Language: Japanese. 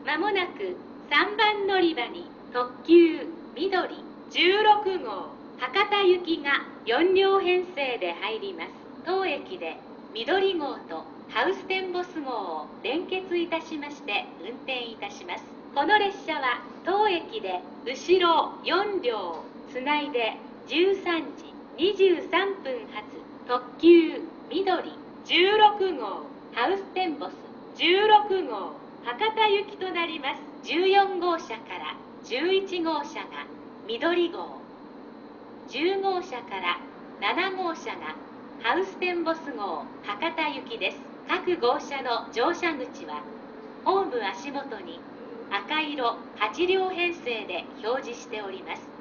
まもなく3番乗り場に特急緑16号博多行きが4両編成で入ります。当駅で緑号とハウステンボス号を連結いたしまして運転いたします。この列車は当駅で後ろ4両つないで13時23分発特急緑16号ハウステンボス16号博多行きとなります。14号車から11号車が緑号、10号車から7号車がハウステンボス号博多行きです。各号車の乗車口はホーム足元に赤色8両編成で表示しております。